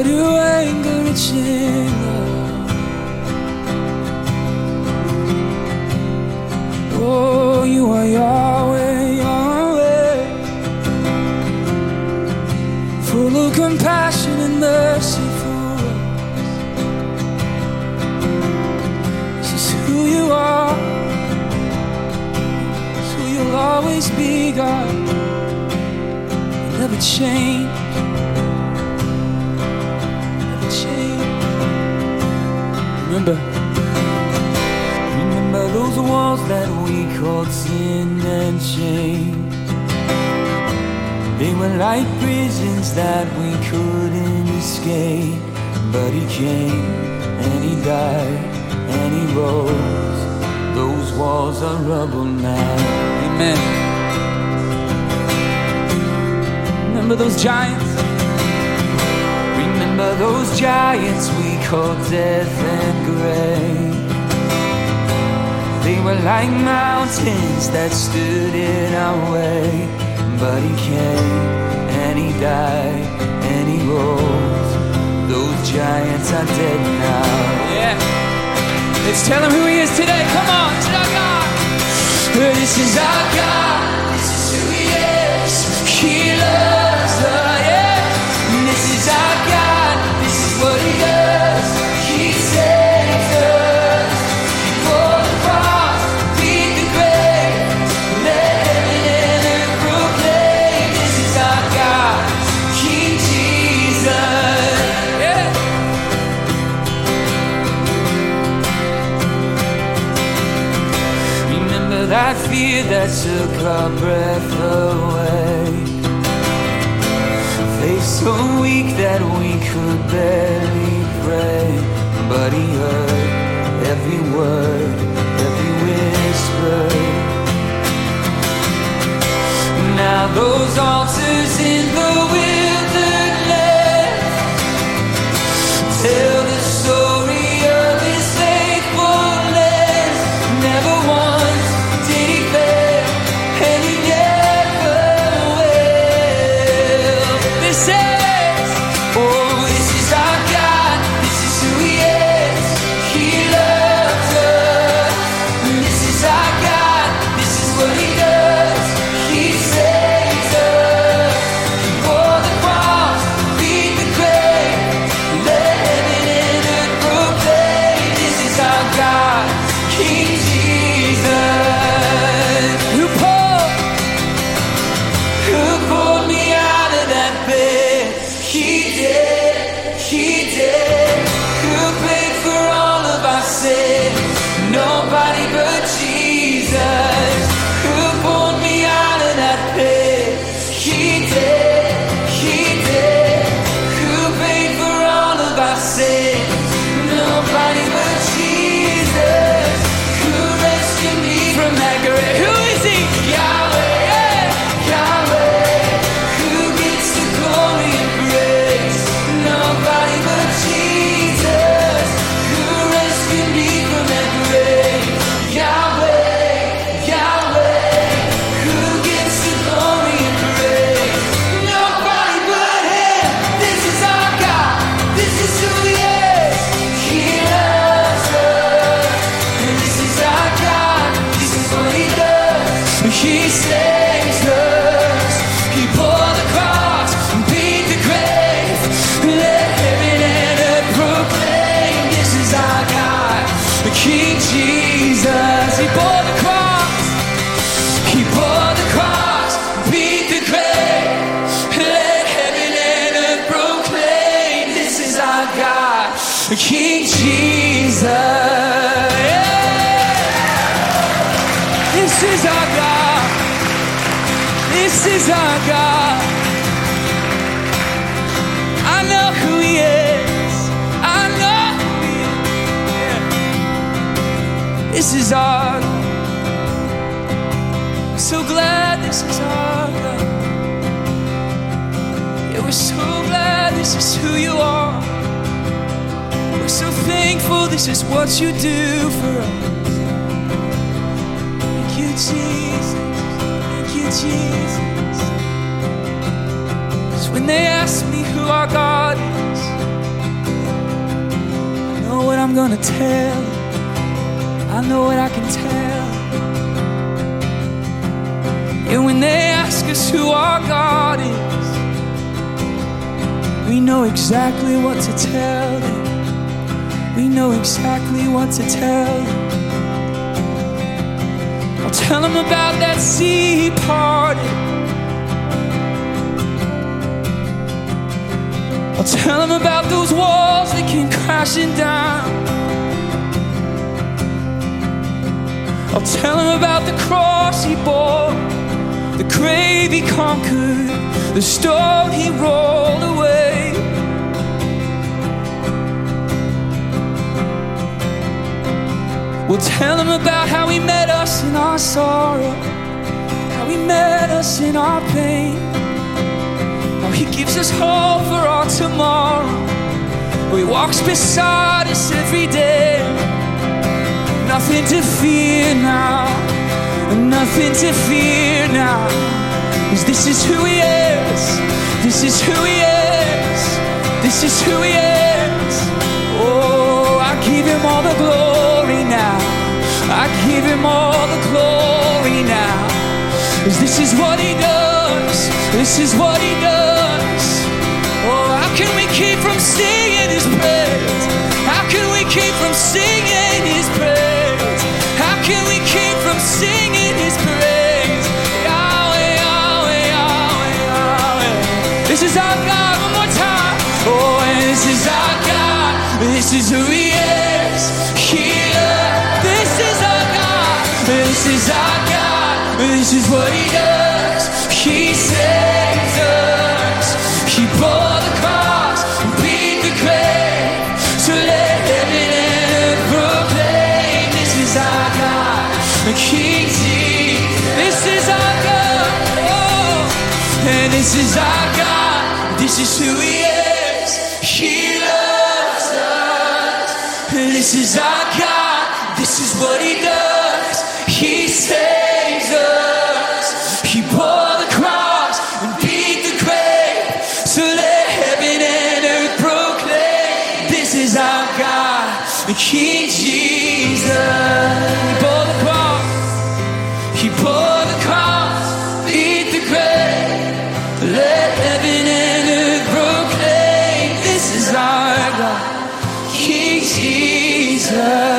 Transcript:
but your anger it's in love. Oh, you are Yahweh, Yahweh, full of compassion and mercy for us. This is who you are. It's who you'll always be, God. You never change. Remember those walls that we called sin and shame. They were like prisons that we couldn't escape. But he came and he died and he rose. Those walls are rubble now. Amen. Remember those giants? Remember those giants we called death and grave. They were like mountains that stood in our way. But he came and he died and he rose. Those giants are dead now. Yeah. Let's tell him who he is today. Come on, this is our God. This is our God. This is who he is. He loves us. Yeah. This is our God. This is what he does. He saves us. He bore the cross, beat the grave, let heaven and earth proclaim. This is our God, King Jesus. Yeah. Remember that fear that took our breath away. Faith so weak that we could barely pray. But he heard every word, every whisper. Now those altars in the wilderness tell the story of his faithfulness. Never once did he fail, and he never will. This is, oh, this is our God. This is who he is. He loves us. This is our God. This is what he does. He saves us. He bore the cross, beat the grave, let heaven and earth proclaim. This is our God, King Jesus. Who pulled me out of that pit? He did, he did. Who paid for all of our sins? Nobody but Jesus. Who pulled me out of that pit? He did, he did. Who paid for all of our sins? Nobody but Jesus. Who rescued me from that grave? Who is he? Yahweh, yeah, Yahweh. Who gets the glory and praise? Nobody but Jesus. Who rescued me from that grave? Yahweh, Yahweh. Who gets the glory and praise? Nobody but him. This is our God. This is who he is. He loves us. And this is our God. This is what he does. He saves us. He bore the cross, beat the grave, let heaven and earth proclaim. This is our God, King Jesus. He bore the cross, he bore the cross, beat the grave, let heaven and earth proclaim. This is our God, King Jesus. Yeah. This is our God. This is our God. I know who he is. I know who he is. Yeah. This is our God. So glad this is our God. Yeah, we're so glad this is who you are. We're so thankful this is what you do for us. Thank you, Jesus. Thank you, Jesus. 'Cause when they ask me who our God is, I'm gonna tell. I know what I can tell. And when they ask us who our God is, we know exactly what to tell them. We know exactly what to tell them. I'll tell them about that sea parting. I'll tell them about those walls that came crashing down. I'll tell them about the cross he bore, the grave he conquered, the stone he rolled away. We'll tell them about how he met us in our sorrow, how he met us in our pain, how he gives us hope for our tomorrow, how he walks beside us every day. Nothing to fear now, nothing to fear now, 'cause this is who he is, this is who he is, this is who he is. Oh, I give him all the glory now, I give him all the glory now, 'cause this is what he does, this is what he does. Oh, how can we keep from singing his praise? How can we keep from singing his praise? How can we keep from singing his praise? Yahweh, Yahweh, Yahweh, Yahweh. This is our God, one more time. Oh, and this is our God, this is who he is. This is our God, this is our God, this is what he does. He saves us, he bore the cross and beat the grave, so let heaven and earth proclaim. This is our God, the King Jesus. This is our God, oh, and this is our God, this is who he is. He loves us, and this is our God, this is what he does. He saves us, he bore the cross and beat the grave, so let heaven and earth proclaim. This is our God, the King Jesus. He bore the cross, he bore the cross, beat the grave, let heaven and earth proclaim. This is our God, King Jesus.